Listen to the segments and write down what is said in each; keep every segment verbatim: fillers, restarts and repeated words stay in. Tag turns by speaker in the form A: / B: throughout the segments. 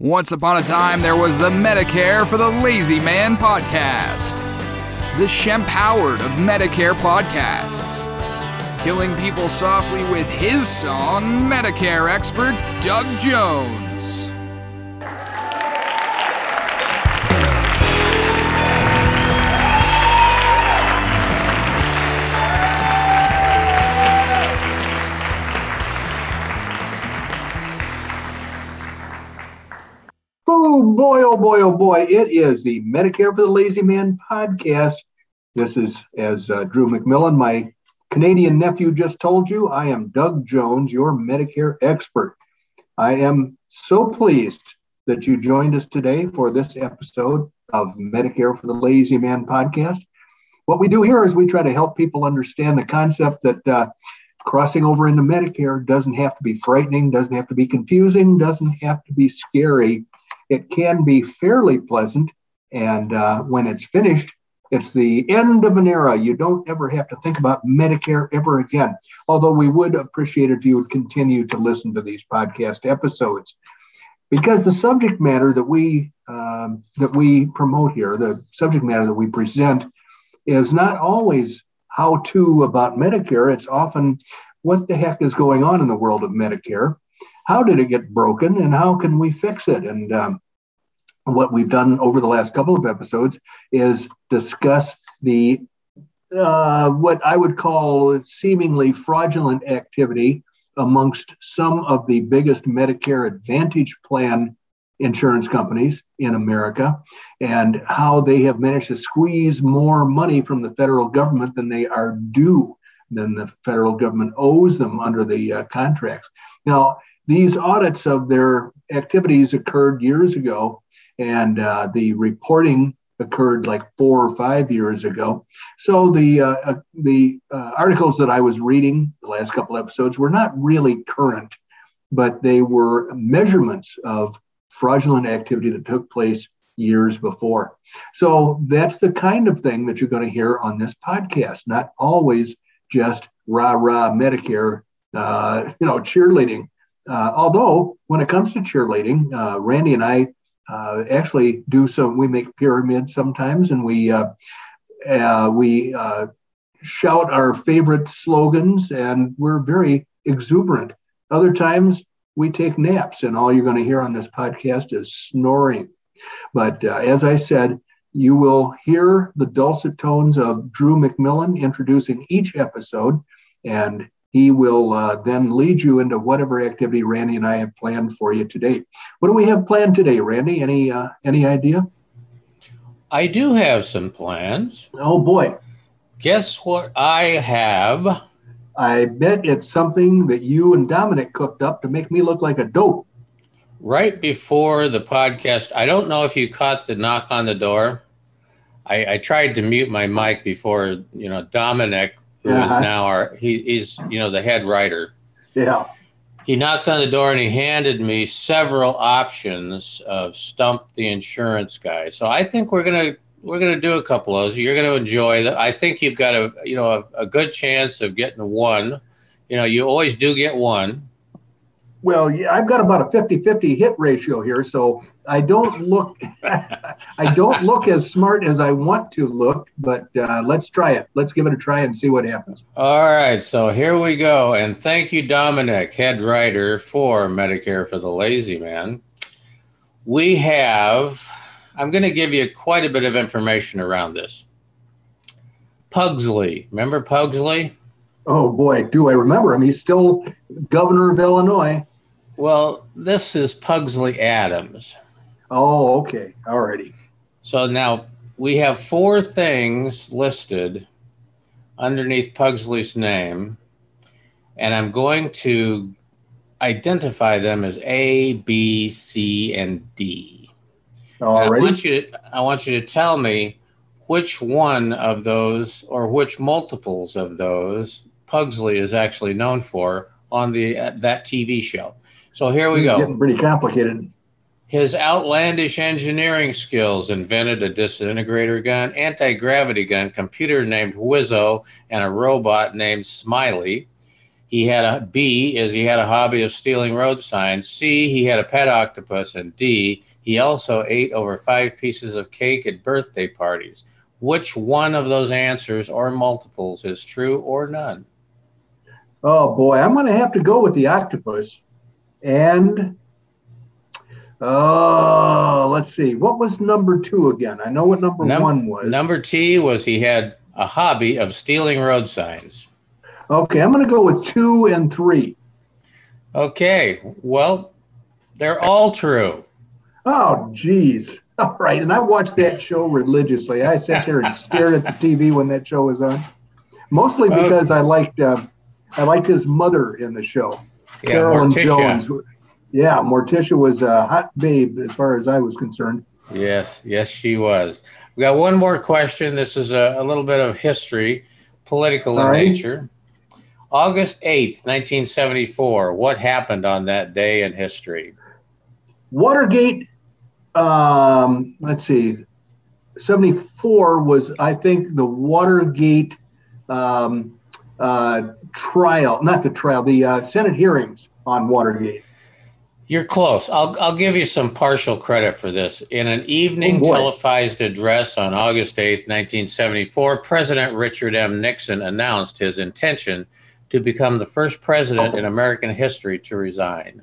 A: Once upon a time, there was the Medicare for the Lazy Man podcast. The Shemp Howard of Medicare podcasts. Killing people softly with his song, Medicare expert Doug Jones.
B: Oh boy, oh boy, oh boy. It is the Medicare for the Lazy Man podcast. This is, as uh, Drew McMillan, my Canadian nephew, just told you, I am Doug Jones, your Medicare expert. I am so pleased that you joined us today for this episode of Medicare for the Lazy Man podcast. What we do here is we try to help people understand the concept that uh, crossing over into Medicare doesn't have to be frightening, doesn't have to be confusing, doesn't have to be scary. It can be fairly pleasant, and uh, when it's finished, it's the end of an era. You don't ever have to think about Medicare ever again, although we would appreciate it if you would continue to listen to these podcast episodes, because the subject matter that we um, that we promote here, the subject matter that we present, is not always how-to about Medicare. It's often what the heck is going on in the world of Medicare. How did it get broken, and how can we fix it? And um, what we've done over the last couple of episodes is discuss the uh, what I would call seemingly fraudulent activity amongst some of the biggest Medicare Advantage plan insurance companies in America, and how they have managed to squeeze more money from the federal government than they are due, than the federal government owes them under the uh, contracts. Now, these audits of their activities occurred years ago, and uh, the reporting occurred like four or five years ago. So the uh, uh, the uh, articles that I was reading the last couple episodes were not really current, but they were measurements of fraudulent activity that took place years before. So that's the kind of thing that you're going to hear on this podcast, not always just rah-rah Medicare, uh, you know, cheerleading. Uh, although when it comes to cheerleading, uh, Randy and I uh, actually do some, we make pyramids sometimes, and we uh, uh, we uh, shout our favorite slogans, and we're very exuberant. Other times we take naps, and all you're going to hear on this podcast is snoring. But uh, as I said, you will hear the dulcet tones of Drew McMillan introducing each episode, and he will uh, then lead you into whatever activity Randy and I have planned for you today. What do we have planned today, Randy? Any uh, any idea?
C: I do have some plans.
B: Oh, boy.
C: Guess what I have?
B: I bet it's something that you and Dominic cooked up to make me look like a dope.
C: Right before the podcast, I don't know if you caught the knock on the door. I, I tried to mute my mic before, you know, Dominic, who uh-huh. is now our, he, he's, you know, the head writer.
B: Yeah.
C: He knocked on the door and he handed me several options of Stump the Insurance Guy. So I think we're going to, we're going to do a couple of those. You're going to enjoy that. I think you've got a, you know, a, a good chance of getting one. You know, you always do get one.
B: Well, yeah, I've got about a fifty-fifty hit ratio here, so I don't look I don't look as smart as I want to look, but uh, let's try it. Let's give it a try and see what happens.
C: All right, so here we go. And thank you, Dominic, head writer for Medicare for the Lazy Man. We have, I'm going to give you quite a bit of information around this. Pugsley. Remember Pugsley?
B: Oh, boy, do I remember him. He's still governor of Illinois.
C: Well, this is Pugsley Adams.
B: Oh, okay. All righty.
C: So now we have four things listed underneath Pugsley's name, and I'm going to identify them as A, B, C, and D.
B: All
C: and I
B: righty.
C: want you to, I want you to tell me which one of those or which multiples of those Pugsley is actually known for on the uh, that T V show. So here we go.
B: Getting pretty complicated.
C: His outlandish engineering skills invented a disintegrator gun, anti-gravity gun, computer named Wizzo, and a robot named Smiley. He had a B is he had a hobby of stealing road signs. C, he had a pet octopus. And D, he also ate over five pieces of cake at birthday parties. Which one of those answers or multiples is true or none?
B: Oh boy, I'm going to have to go with the octopus. And oh, let's see. What was number two again? I know what number Num- one was.
C: Number T was he had a hobby of stealing road signs.
B: Okay, I'm going to go with two and three.
C: Okay, well, they're all true.
B: Oh, geez. All right, and I watched that show religiously. I sat there and stared at the T V when that show was on, mostly because okay. I liked uh, I liked his mother in the show,
C: yeah,
B: Carolyn
C: Morticia.
B: Jones. Yeah, Morticia was a hot babe as far as I was concerned.
C: Yes, yes, she was. We got one more question. This is a, a little bit of history, political in right. nature. August eighth, nineteen seventy-four. What happened on that day in history?
B: Watergate. Um, let's see, seventy-four was, I think, the Watergate um, uh, trial, not the trial, the uh, Senate hearings on Watergate.
C: You're close. I'll I'll give you some partial credit for this. In an evening oh televised address on August eighth, nineteen seventy-four, President Richard M. Nixon announced his intention to become the first president in American history to resign.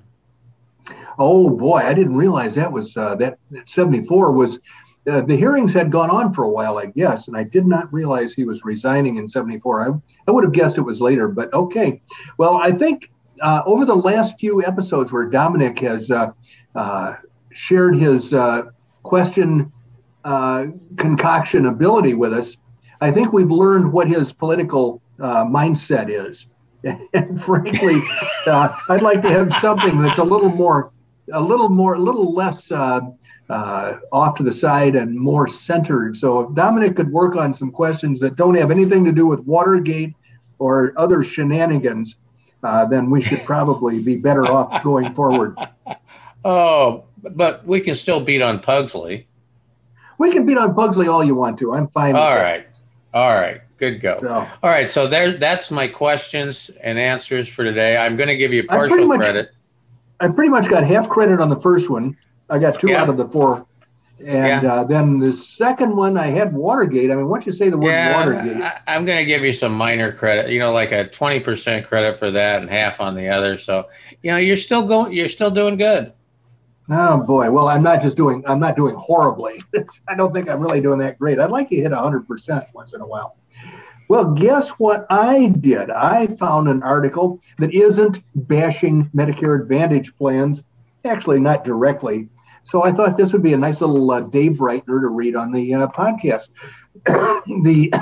B: Oh boy, I didn't realize that was uh, that seventy-four was uh, the hearings had gone on for a while, I guess, and I did not realize he was resigning in seventy-four. I, I would have guessed it was later, but okay. Well, I think uh, over the last few episodes where Dominic has uh, uh, shared his uh, question uh, concoction ability with us, I think we've learned what his political uh, mindset is. And frankly, uh, I'd like to have something that's a little more, a little more, a little less uh, uh, off to the side and more centered. So if Dominic could work on some questions that don't have anything to do with Watergate or other shenanigans, uh, then we should probably be better off going forward.
C: Oh, but we can still beat on Pugsley.
B: We can beat on Pugsley all you want to. I'm fine with
C: all
B: that.
C: right. All right. Good go. So, all right. So there, that's my questions and answers for today. I'm going to give you partial
B: much,
C: credit.
B: I pretty much got half credit on the first one. I got two yeah. out of the four. And yeah. uh, then the second one, I had Watergate. I mean, once you say the word
C: yeah,
B: Watergate.
C: I, I'm going to give you some minor credit, you know, like a twenty percent credit for that and half on the other. So, you know, you're still going, you're still doing good.
B: Oh boy. Well, I'm not just doing, I'm not doing horribly. It's, I don't think I'm really doing that great. I'd like to hit one hundred percent once in a while. Well, guess what I did? I found an article that isn't bashing Medicare Advantage plans, actually not directly. So I thought this would be a nice little uh, day brightener to read on the uh, podcast. the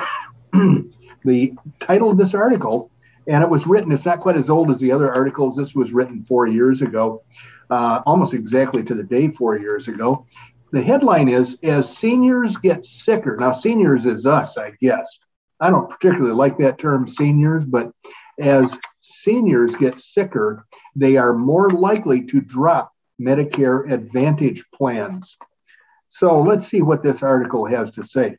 B: the title of this article, and it was written, it's not quite as old as the other articles. This was written four years ago, uh, almost exactly to the day four years ago. The headline is, as seniors get sicker. Now, seniors is us, I guess. I don't particularly like that term, seniors, but as seniors get sicker, they are more likely to drop Medicare Advantage plans. So let's see what this article has to say.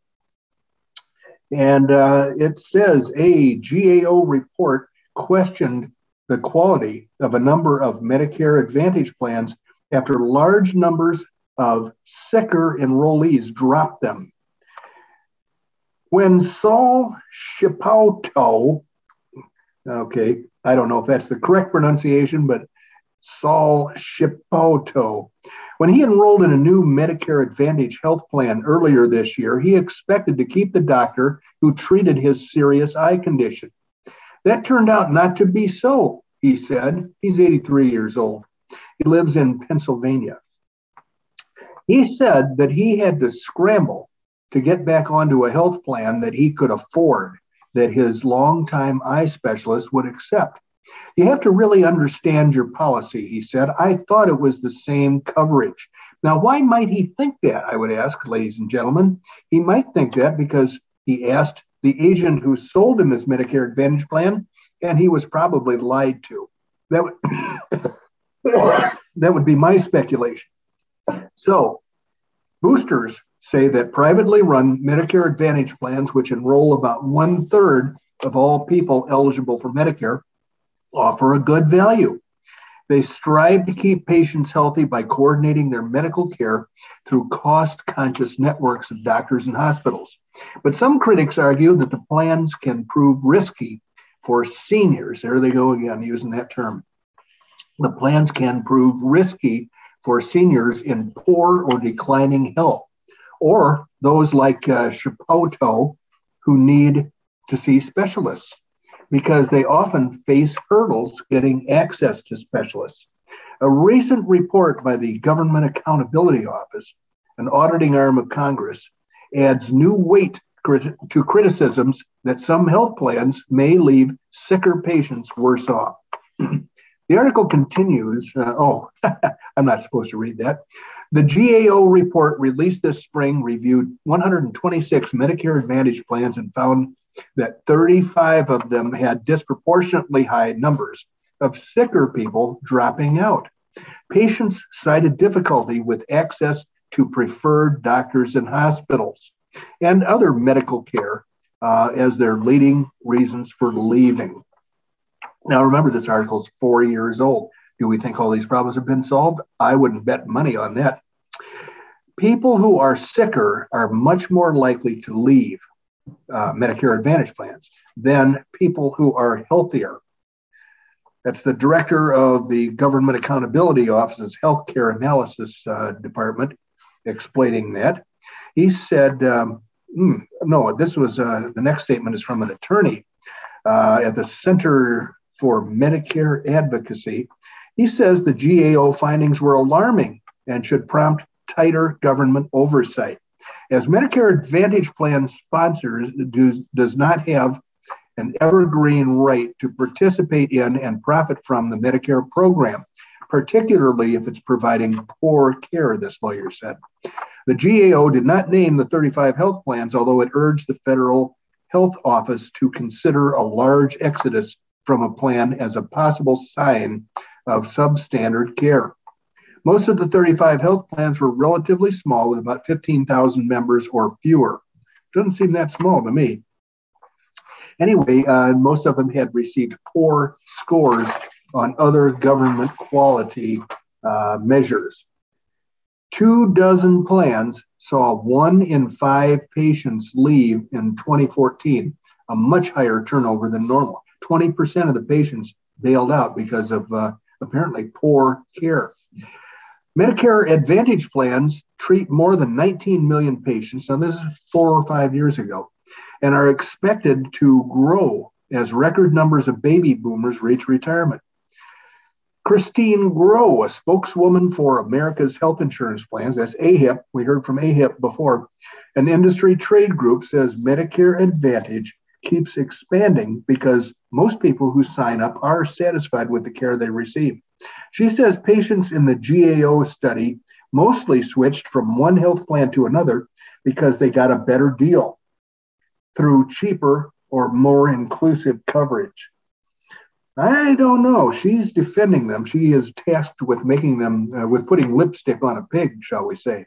B: And uh, it says a G A O report questioned the quality of a number of Medicare Advantage plans after large numbers of sicker enrollees dropped them. When Saul Shipauto, okay, I don't know if that's the correct pronunciation, but Saul Shipauto, when he enrolled in a new Medicare Advantage health plan earlier this year, he expected to keep the doctor who treated his serious eye condition. That turned out not to be so, he said. He's eighty-three years old. He lives in Pennsylvania. He said that he had to scramble to get back onto a health plan that he could afford, that his longtime eye specialist would accept. You have to really understand your policy, he said. I thought it was the same coverage. Now, why might he think that, I would ask, ladies and gentlemen? He might think that because he asked the agent who sold him his Medicare Advantage plan, and he was probably lied to. That would, that would be my speculation. So, boosters say that privately run Medicare Advantage plans, which enroll about one third of all people eligible for Medicare, offer a good value. They strive to keep patients healthy by coordinating their medical care through cost-conscious networks of doctors and hospitals. But some critics argue that the plans can prove risky for seniors. There they go again, using that term. The plans can prove risky for seniors in poor or declining health, or those like uh, Shapoto who need to see specialists, because they often face hurdles getting access to specialists. A recent report by the Government Accountability Office, an auditing arm of Congress, adds new weight to criticisms that some health plans may leave sicker patients worse off. The article continues, uh, oh, I'm not supposed to read that. The G A O report released this spring reviewed one hundred twenty-six Medicare Advantage plans and found that thirty-five of them had disproportionately high numbers of sicker people dropping out. Patients cited difficulty with access to preferred doctors and hospitals and other medical care uh, as their leading reasons for leaving. Now, remember, this article is four years old. Do we think all these problems have been solved? I wouldn't bet money on that. People who are sicker are much more likely to leave uh, Medicare Advantage plans than people who are healthier. That's the director of the Government Accountability Office's Healthcare Analysis uh, Department explaining that. He said, um, mm, no, this was, uh, the next statement is from an attorney uh, at the Center for Medicare Advocacy. He says the G A O findings were alarming and should prompt tighter government oversight. As Medicare Advantage plan sponsors do, does not have an evergreen right to participate in and profit from the Medicare program, particularly if it's providing poor care, this lawyer said. The G A O did not name the thirty-five health plans, although it urged the Federal Health Office to consider a large exodus from a plan as a possible sign of substandard care. Most of the thirty-five health plans were relatively small, with about fifteen thousand members or fewer. Doesn't seem that small to me. Anyway, uh, most of them had received poor scores on other government quality uh, measures. Two dozen plans saw one in five patients leave in twenty fourteen, a much higher turnover than normal. twenty percent of the patients bailed out because of uh, apparently poor care. Medicare Advantage plans treat more than nineteen million patients. Now, this is four or five years ago, and are expected to grow as record numbers of baby boomers reach retirement. Christine Groh, a spokeswoman for America's Health Insurance Plans, that's A H I P, we heard from A H I P before, an industry trade group, says Medicare Advantage keeps expanding because most people who sign up are satisfied with the care they receive. She says patients in the G A O study mostly switched from one health plan to another because they got a better deal through cheaper or more inclusive coverage. I don't know. She's defending them. She is tasked with making them, uh, with putting lipstick on a pig, shall we say.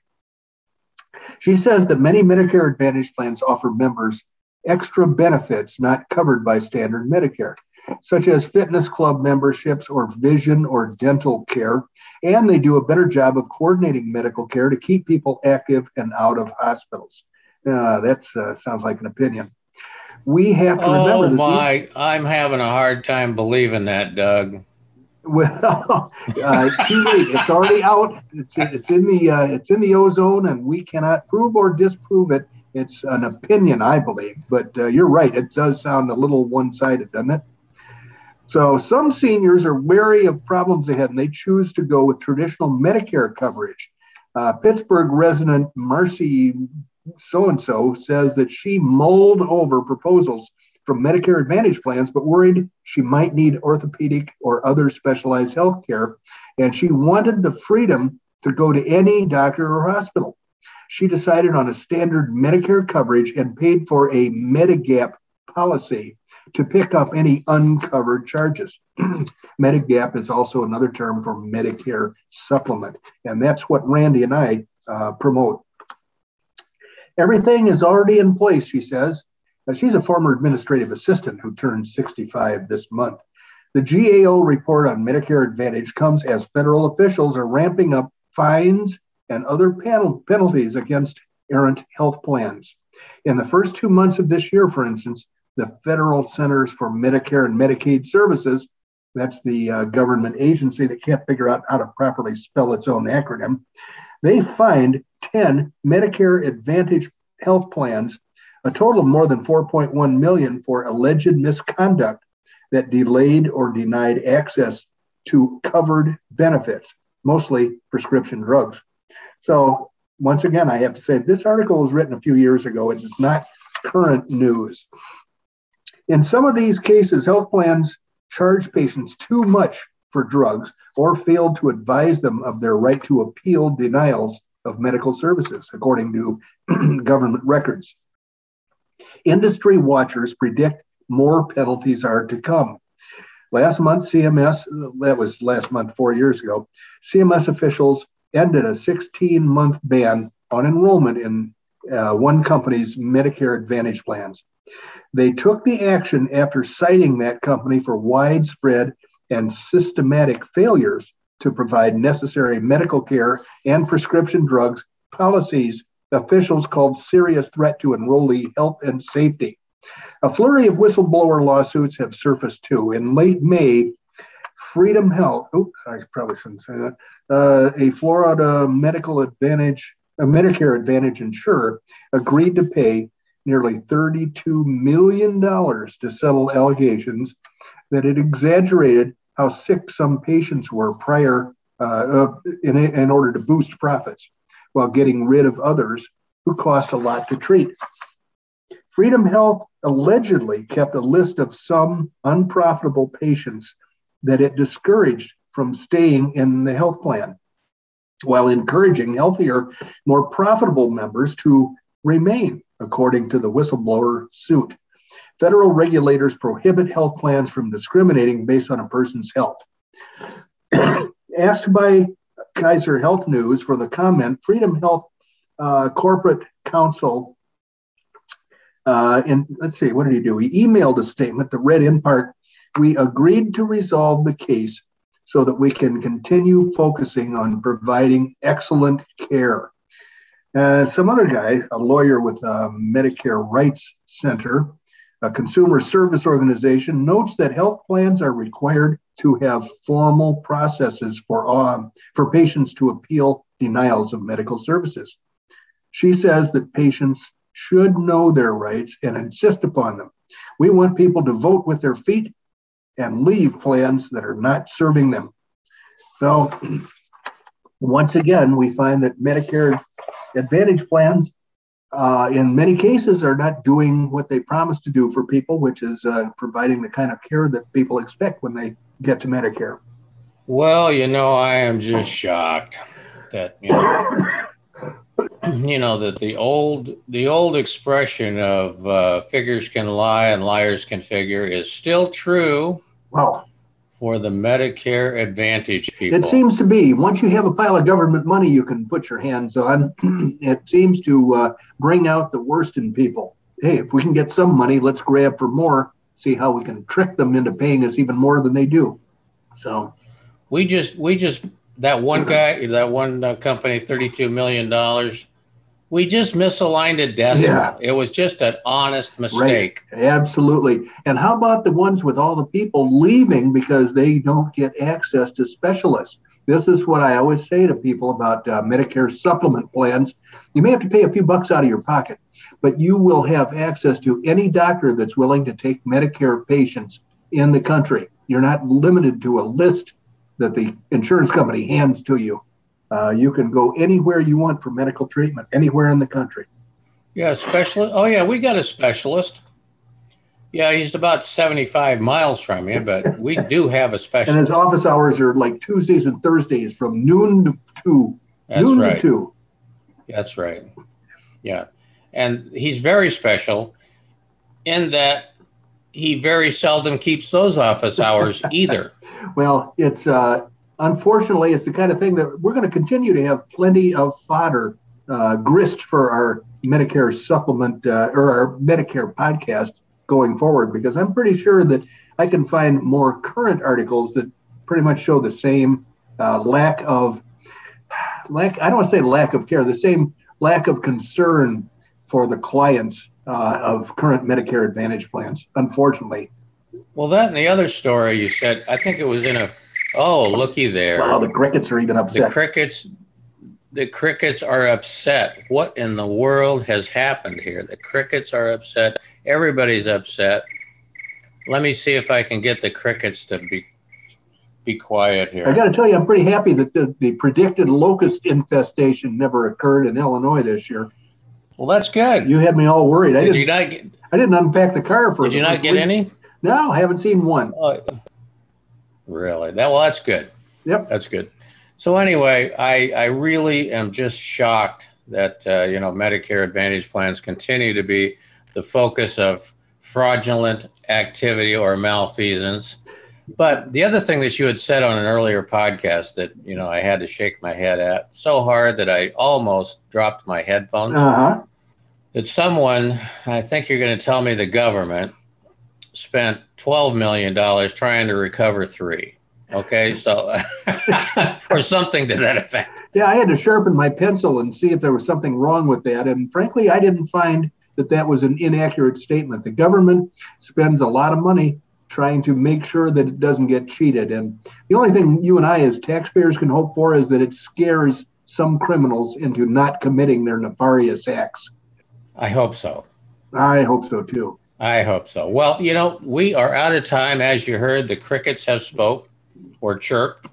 B: She says that many Medicare Advantage plans offer members extra benefits not covered by standard Medicare, such as fitness club memberships or vision or dental care, and they do a better job of coordinating medical care to keep people active and out of hospitals. Uh, that uh, sounds like an opinion. We have to remember
C: oh
B: that
C: my,
B: these...
C: I'm having a hard time believing that, Doug.
B: Well, uh, too late. It's already out. It's it's in the uh, it's in the ozone, and we cannot prove or disprove it. It's an opinion, I believe, but uh, you're right. It does sound a little one-sided, doesn't it? So some seniors are wary of problems ahead, and they choose to go with traditional Medicare coverage. Uh, Pittsburgh resident Marcy so-and-so says that she mulled over proposals from Medicare Advantage plans, but worried she might need orthopedic or other specialized health care, and she wanted the freedom to go to any doctor or hospital. She decided on a standard Medicare coverage and paid for a Medigap policy to pick up any uncovered charges. Medigap is also another term for Medicare supplement, and that's what Randy and I uh, promote. Everything is already in place, she says. Now, she's a former administrative assistant who turned sixty-five this month. The G A O report on Medicare Advantage comes as federal officials are ramping up fines and other panel penalties against errant health plans. In the first two months of this year, for instance, the Federal Centers for Medicare and Medicaid Services, that's the uh, government agency that can't figure out how to properly spell its own acronym, they fined ten Medicare Advantage health plans a total of more than four point one million dollars for alleged misconduct that delayed or denied access to covered benefits, mostly prescription drugs. So once again, I have to say this article was written a few years ago. It is not current news. In some of these cases, health plans charge patients too much for drugs or failed to advise them of their right to appeal denials of medical services, according to government records. Industry watchers predict more penalties are to come. Last month, C M S, that was last month, four years ago, C M S officials ended a sixteen-month ban on enrollment in uh, one company's Medicare Advantage plans. They took the action after citing that company for widespread and systematic failures to provide necessary medical care and prescription drugs policies officials called serious threat to enrollee health and safety. A flurry of whistleblower lawsuits have surfaced too. In late May, Freedom Health, oh, I probably shouldn't say that, uh, a Florida Medical Advantage, a Medicare Advantage insurer, agreed to pay nearly thirty-two million dollars to settle allegations that it exaggerated how sick some patients were prior uh, in, in order to boost profits, while getting rid of others who cost a lot to treat. Freedom Health allegedly kept a list of some unprofitable patients that it discouraged from staying in the health plan, while encouraging healthier, more profitable members to remain, according to the whistleblower suit. Federal regulators prohibit health plans from discriminating based on a person's health. Asked by Kaiser Health News for the comment, Freedom Health uh, corporate counsel, uh, and let's see, what did he do? He emailed a statement that read in part, "We agreed to resolve the case so that we can continue focusing on providing excellent care." Uh, some other guy, a lawyer with a Medicare Rights Center, a consumer service organization, notes that health plans are required to have formal processes for, um, for patients to appeal denials of medical services. She says that patients should know their rights and insist upon them. We want people to vote with their feet and leave plans that are not serving them. So once again, we find that Medicare Advantage plans uh, in many cases are not doing what they promised to do for people, which is uh, providing the kind of care that people expect when they get to Medicare.
C: Well, you know, I am just shocked that, you know, you know that the old the old expression of uh, figures can lie and liars can figure is still true.
B: Wow.
C: For the Medicare Advantage people.
B: It seems to be. Once you have a pile of government money you can put your hands on, it seems to uh, bring out the worst in people. Hey, if we can get some money, let's grab for more, see how we can trick them into paying us even more than they do. So
C: we just, we just, that one guy, that one uh, company, thirty-two million dollars, we just misaligned a decimal. Yeah. It was just an honest mistake.
B: Right. Absolutely. And how about the ones with all the people leaving because they don't get access to specialists? This is what I always say to people about uh, Medicare supplement plans. You may have to pay a few bucks out of your pocket, but you will have access to any doctor that's willing to take Medicare patients in the country. You're not limited to a list that the insurance company hands to you. Uh, you can go anywhere you want for medical treatment, anywhere in the country.
C: Yeah, specialist. Oh, yeah, we got a specialist. Yeah, he's about seventy-five miles from you, but we do have a specialist.
B: And his office hours are like Tuesdays and Thursdays from noon to two.
C: That's
B: noon
C: right.
B: to two.
C: That's right. Yeah. And he's very special in that he very seldom keeps those office hours either.
B: Well, it's uh, unfortunately, it's the kind of thing that we're going to continue to have plenty of fodder, uh, grist for our Medicare supplement uh, or our Medicare podcast going forward, because I'm pretty sure that I can find more current articles that pretty much show the same uh, lack of lack. I don't want to say lack of care, the same lack of concern for the clients uh, of current Medicare Advantage plans, unfortunately.
C: Well, that and the other story you said, I think it was in a, oh, looky there.
B: Wow, the crickets are even upset.
C: The crickets, the crickets are upset. What in the world has happened here? The crickets are upset. Everybody's upset. Let me see if I can get the crickets to be be quiet here.
B: I got to tell you, I'm pretty happy that the, the predicted locust infestation never occurred in Illinois this year.
C: Well, that's good.
B: You had me all worried. I
C: Did
B: didn't,
C: you not get,
B: I didn't unpack the car for
C: Did you not get
B: week.
C: any?
B: No, I haven't seen one.
C: Oh, really? That well, that's good.
B: Yep.
C: That's good. So anyway, I I really am just shocked that uh, you know Medicare Advantage plans continue to be the focus of fraudulent activity or malfeasance. But the other thing that you had said on an earlier podcast that you know I had to shake my head at so hard that I almost dropped my headphones.
B: Uh-huh.
C: That someone, I think you're going to tell me the government spent twelve million dollars trying to recover three. Okay, so, or something to that effect.
B: Yeah, I had to sharpen my pencil and see if there was something wrong with that. And frankly, I didn't find that that was an inaccurate statement. The government spends a lot of money trying to make sure that it doesn't get cheated. And the only thing you and I as taxpayers can hope for is that it scares some criminals into not committing their nefarious acts.
C: I hope so.
B: I hope so, too.
C: I hope so. Well, you know, we are out of time. As you heard, the crickets have spoke or chirped.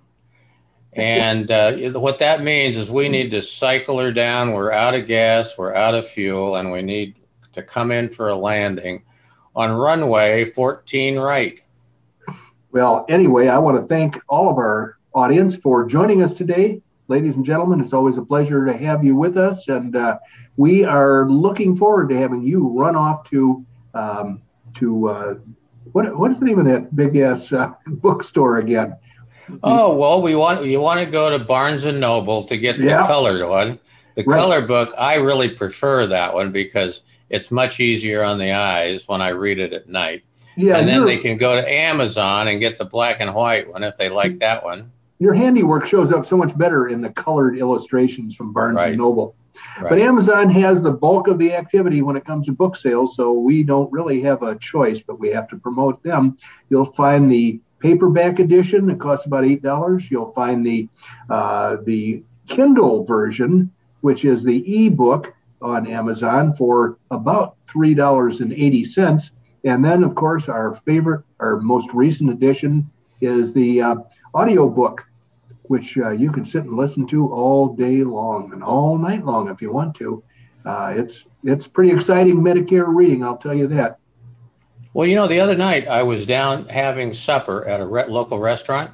C: And uh, what that means is we need to cycle her down. We're out of gas, we're out of fuel, and we need to come in for a landing on runway fourteen right.
B: Well, anyway, I want to thank all of our audience for joining us today. Ladies and gentlemen, it's always a pleasure to have you with us. And uh, we are looking forward to having you run off to, um, to uh, what, what is the name of that big-ass uh, bookstore again?
C: Oh, well, we want you want to go to Barnes and Noble to get the
B: Yeah.
C: colored one. The
B: Right.
C: color book, I really prefer that one because it's much easier on the eyes when I read it at night.
B: Yeah,
C: and then
B: your,
C: they can go to Amazon and get the black and white one if they like that one.
B: your handiwork shows up so much better in the colored illustrations from Barnes
C: Right.
B: and Noble.
C: Right.
B: But Amazon has the bulk of the activity when it comes to book sales, so we don't really have a choice, but we have to promote them. You'll find the paperback edition. It costs about eight dollars. You'll find the uh, the Kindle version, which is the ebook on Amazon for about three dollars and eighty cents. And then, of course, our favorite, our most recent edition is the uh, audiobook, which uh, you can sit and listen to all day long and all night long if you want to. Uh, it's it's pretty exciting Medicare reading, I'll tell you that.
C: Well, you know, the other night I was down having supper at a re- local restaurant,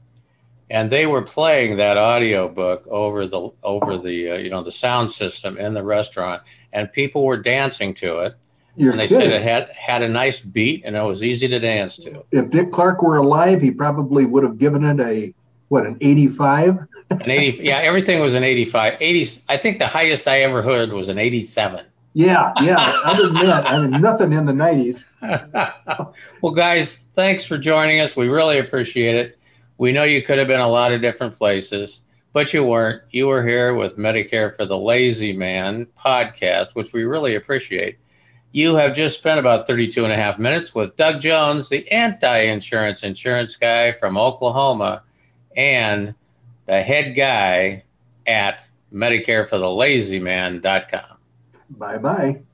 C: and they were playing that audio book over the over the uh, you know the sound system in the restaurant, and people were dancing to it.
B: You're
C: and they
B: kidding.
C: said it had had a nice beat and it was easy to dance to.
B: If Dick Clark were alive, he probably would have given it a what an eighty-five.
C: An eighty, yeah, everything was an eighty-five. eighty, I think the highest I ever heard was an eighty-seven.
B: Yeah, yeah. Other than that, I mean, nothing in the nineties.
C: Well, guys, thanks for joining us. We really appreciate it. We know you could have been a lot of different places, but you weren't. You were here with Medicare for the Lazy Man podcast, which we really appreciate. You have just spent about thirty-two and a half minutes with Doug Jones, the anti-insurance insurance guy from Oklahoma, and the head guy at Medicare for the Lazy Man dot com.
B: Bye-bye.